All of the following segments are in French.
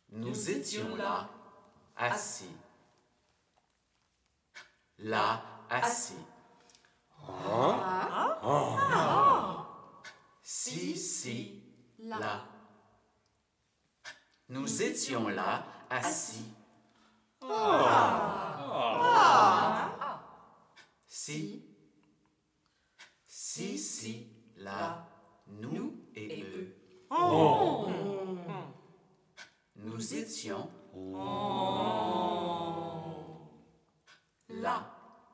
Nous étions là, assis. Là, assis. Si, là. Nous étions là, assis. Si, là, nous et eux. Nous étions là.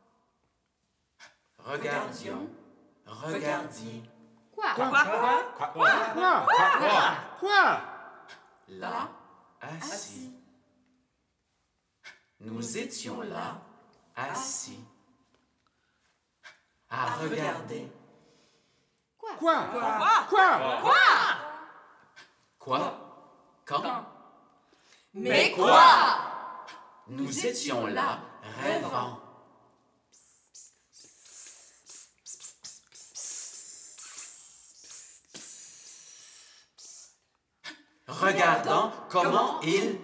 Regardions, regardiez. Quoi? Là, assis. Nous étions là, assis, à regarder. Quoi? Quand? Mais quoi? Nous étions là, rêvant. Regardant comment il...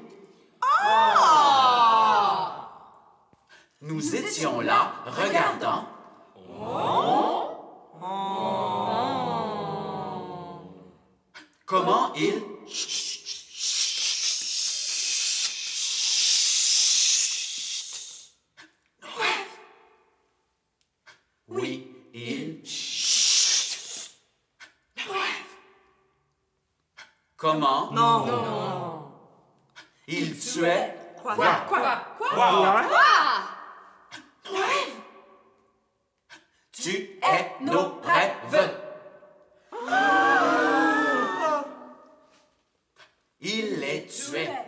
Nous étions là, regardant. Comment il... Oui, il... Comment? Non. Il tuait... Quoi? Tu es nos rêves. Il les tuait.